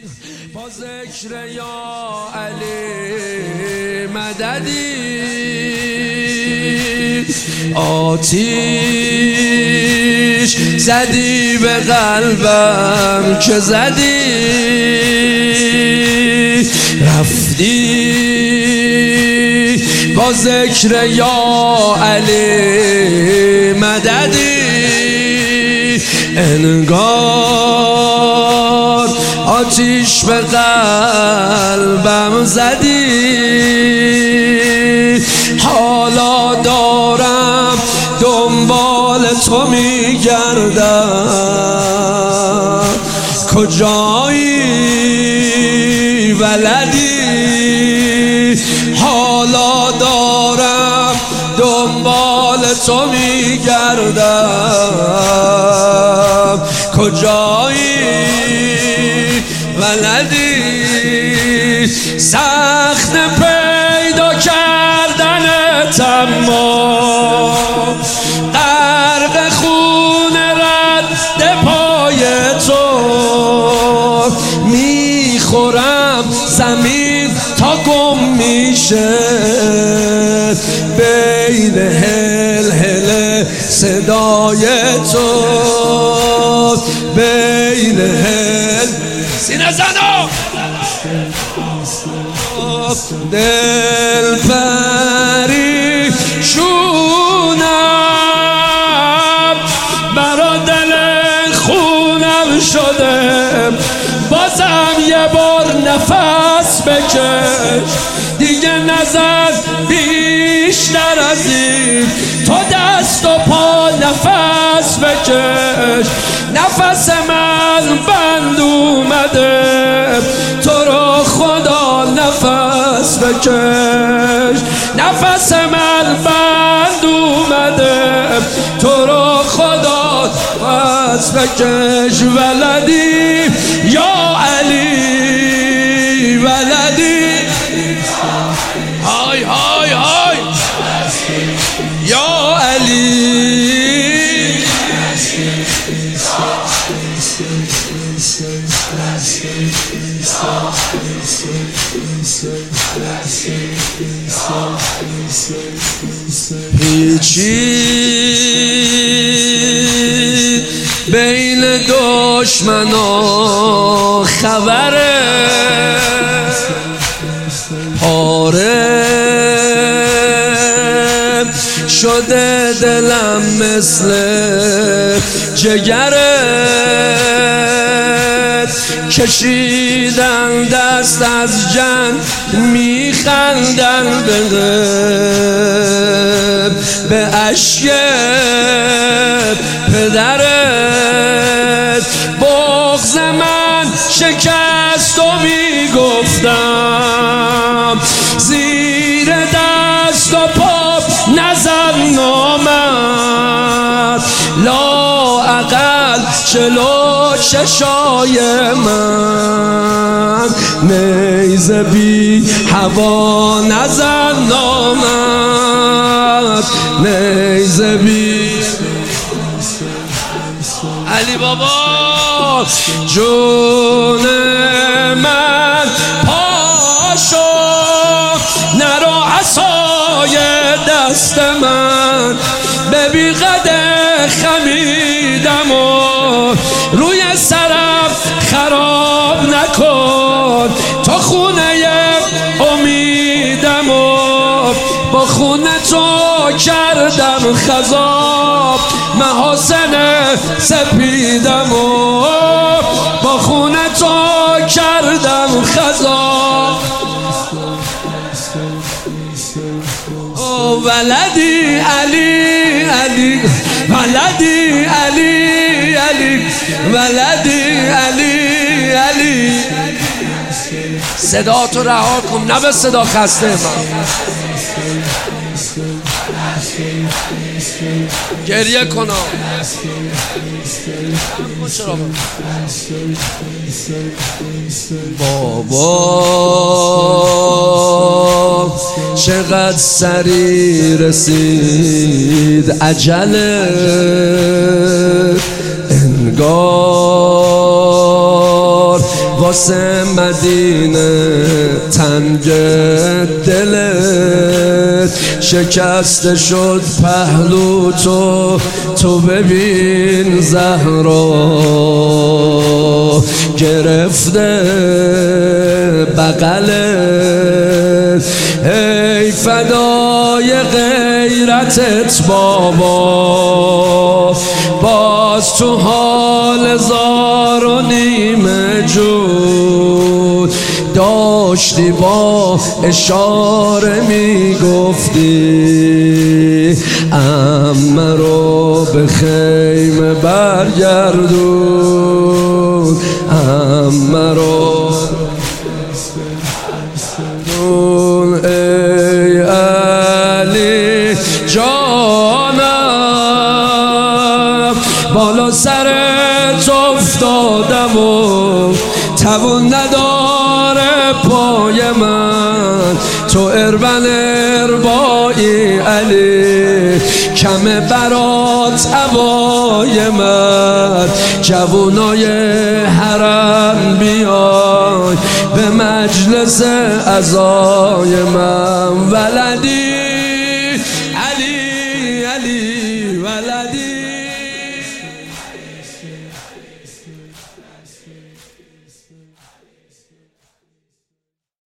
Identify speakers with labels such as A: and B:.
A: با ذکر یا علی مددی آتیش زدی به قلبم که زدی رفتی با ذکر یا علی مددی انگار آتیش به قلبم زدی حالا دارم دنبال تو میگردم کجایی ولدی حالا دارم دنبال تو میگردم کجایی ولدی سخت پیدا کردنت اما غرق خون رد پای تو میخورم زمین تا گم میشه بین هل صدای تو بین هل سینه زنو دل پریشونم برا دل خونم شده بازم یه بار نفس بکش دیگه نزن بیشتر از این تو دست و پا نفس بکش نفس من بند اومده تو رو خدا نفس بکش نفس من بند اومده تو رو خدا نفس بکش ولدی یا علی ولدی های های های یا علی پیچید بین دشمنا خبره پاره شده دلم مثل جگرت کشیدن دست از جنگ میخندن به اشک پدرت بغض من شکست و میگفتم زیر دست و پا نزن نامد لااقل چلو چشای من نیزه بی هوا نزن نامد نیزه بی علی بابا جون من پاشو نرو عصای دست من به بیقد خمیدم و روی سرم خراب نکن تو خونه امیدم و با خونه تو کردم خضاب محاسن سپیدم و با خونه تو کردم خضاب ولدی علی علی ولدی علی علی ولدی علی علی صدا تو رها کن نه به صدا خسته من گریه کنم بابا چقدر سری رسید عجله انگار واسه مدینه تنگ دلت شکسته شد پهلو تو ببین زهرا گرفته بغلت ای فدای غیرتت بابا باز تو حال زار و نیمه جود داشتی با اشاره میگفتی عمه رو به خیمه برگردون عمه رو ای علی جانم بالا سرت افتادم و توان نداره پای من تو اربایی علی کمه برات هوای من جوونای حرم بیای به مجلس عزای من ولدی علی ولدی